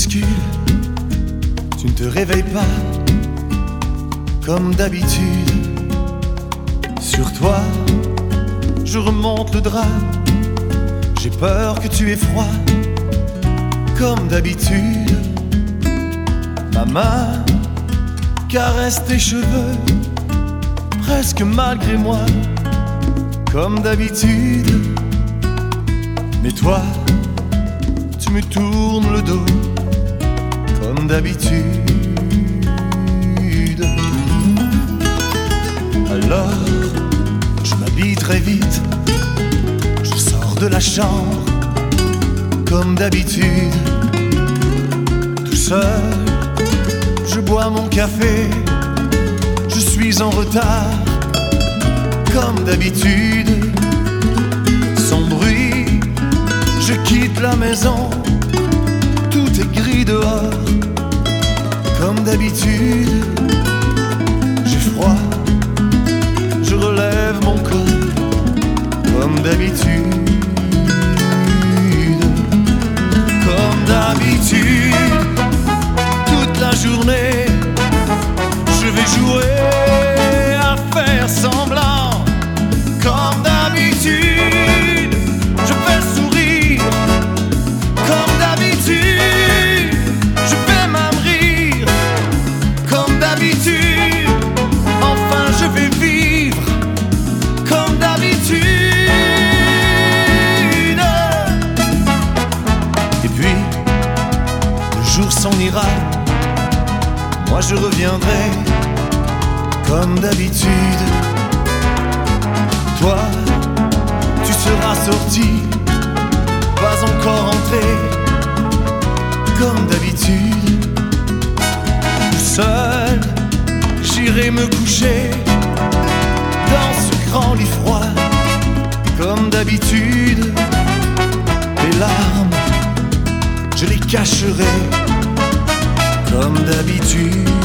bouscule, tu ne te réveilles pas comme d'habitude. Sur toi, je remonte le drap, j'ai peur que tu aies froid comme d'habitude. Ma main caresse tes cheveux, presque malgré moi, comme d'habitude. Mais toi, tu me tournes le dos, comme d'habitude. Alors, je m'habille très vite, je sors de la chambre, comme d'habitude. Tout seul, je bois mon café, je suis en retard, comme d'habitude. Sans bruit, je quitte la maison, tout est gris dehors, comme d'habitude. J'ai froid, je relève mon corps, comme d'habitude. Comme d'habitude, toute la journée, je vais jouer à faire semblant. Comme d'habitude, je fais sourire. Comme d'habitude, je fais même rire. Comme d'habitude, enfin je vais vivre. Comme d'habitude. Et puis, le jour s'en ira, moi je reviendrai. Comme d'habitude. Toi, tu seras sorti, pas encore entré, comme d'habitude. Seul, j'irai me coucher dans ce grand lit froid, comme d'habitude. Les larmes, je les cacherai, comme d'habitude.